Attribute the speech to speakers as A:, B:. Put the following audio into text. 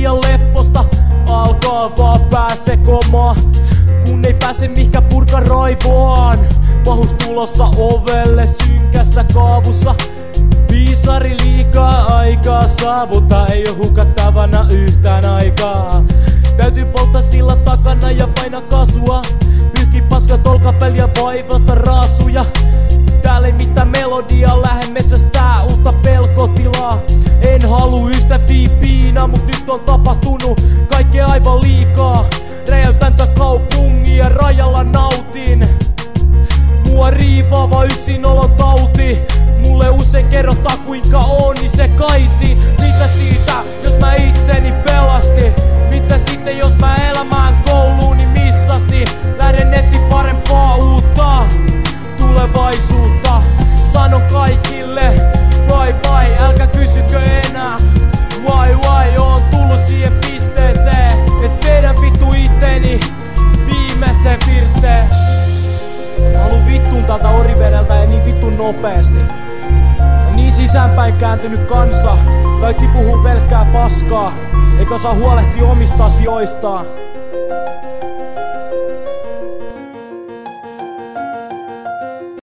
A: liian lepposta, alkaa vaan pääse komaa, kun ei pääse mihkä purka raivoaan. Pahus tulossa ovelle synkässä kaavussa, viisari liikaa aikaa saavuttaa, ei oo hukattavana yhtään aikaa. Täytyy polttaa sillä takana ja paina kasua, pyyhki paskat olkapeliä vaivata raasuja. Täällä ei mitään melodiaa, lähden metsästää uutta pelkotilaa. En halua ystäviä piinaa, mut nyt on tapahtunut kaikkea aivan liikaa. Räjäytän tän kaupungin ja rajalla nautin. Mua riivaava yksinolon tauti. Mulle usein kerrotaan kuinka on, niin se kaisi. Mitä siitä, jos mä itseni pelastin? Mitä sitten, jos mä elämään kouluuni missasin? Lähden etti parempaa uutta tulevaisuutta. Sanon kaikille bye bye, älkää kysykö enää why oon tullut siihen pisteeseen, et vedän vittu itteeni viimeisen virteen. Haluun vittuun tältä Orivedeltä ja niin vittun nopeesti. Ja niin sisäänpäin kääntynyt kansa, kaikki puhuu pelkkää paskaa, eikä osaa huolehtia omista asioistaan.